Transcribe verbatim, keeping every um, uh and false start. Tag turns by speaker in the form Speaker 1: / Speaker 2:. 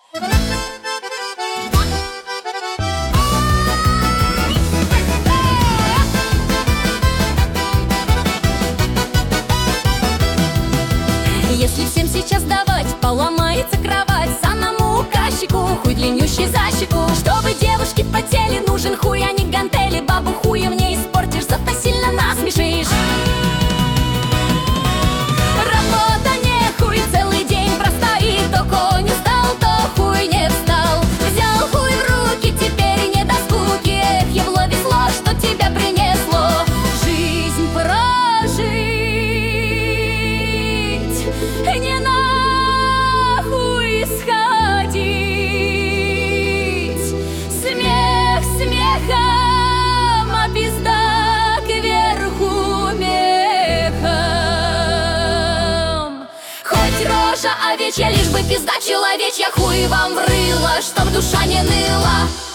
Speaker 1: Если всем сейчас давать, поломается кровать санному указчику, хуй длиннющий за щеку. Чтобы девушки потели, нужен хуй, а не гантели. Бабу хуем не испортишь, зато сильно насмешишь. Работа не хуй, целый день простоит. То конь устал, то хуй не встал. Взял хуй в руки, теперь не до скуки. Эх, ебло весло, что тебя принесло. Жизнь прожить, не нахуй сходить. Смех смехом, а пизда кверху мехом. Хоть рожа овечья, лишь бы пизда человечья. Хуй вам в рыло, чтоб душа не ныла.